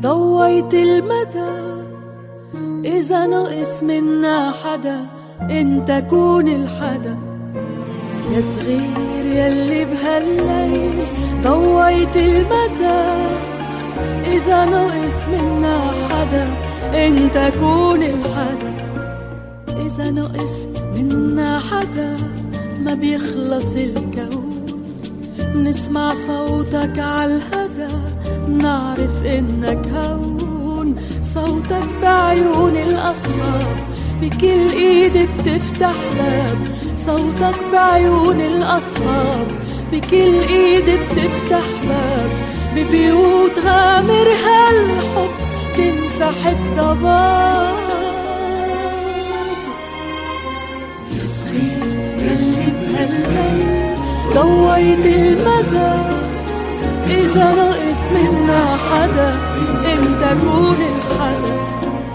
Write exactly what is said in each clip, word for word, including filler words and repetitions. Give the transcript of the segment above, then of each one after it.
ضويت المدى. إذا نقص منا حدا انت كون الحدا. يا صغير يلي بهالليل ضويت المدى. إذا نقص منا حدا انت كون الحدا. إذا نقص منا حدا ما بيخلص الكون. نسمع صوتك عالهدى منعرف انك هون. صوتك بعيون الأصحاب بكل ايد بتفتح باب. صوتك بعيون الأصحاب بكل ايد بتفتح باب. ببيوت غامر هالحب تمسح الضباب. يا صغير يلي بهالليل ضويت المدى. إذا نقص منا حدا انت كون الحدا.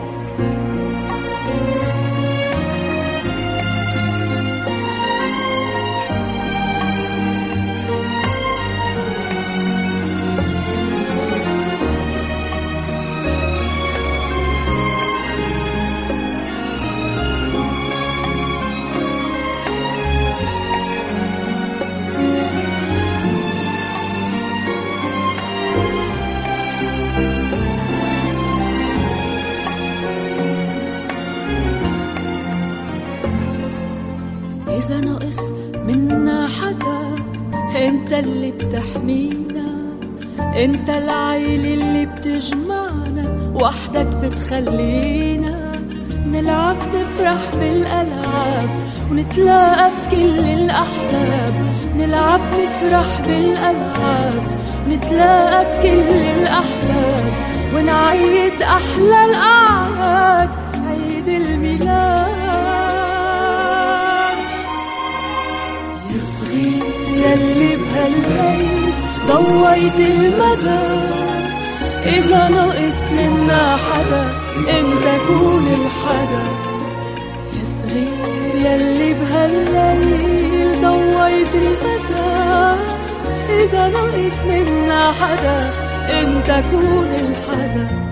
إذا نقص منا حدا انت اللي بتحمينا. انت العيل اللي بتجمعنا وحدك بتخلينا. نلعب نفرح بالألعاب ونتلاقى بكل الأحباب. نلعب نفرح بالألعاب ونتلاقى بكل الأحباب. ونعيد أحلى الأعياد عيد الميلاد. صغير يلي بهالليل ضويت المدى. إذا نقص منا حدا انت كون الحدا. يا صغير يلي بهالليل ضويت المدى. إذا نقص منا حدا انت كون الحدا.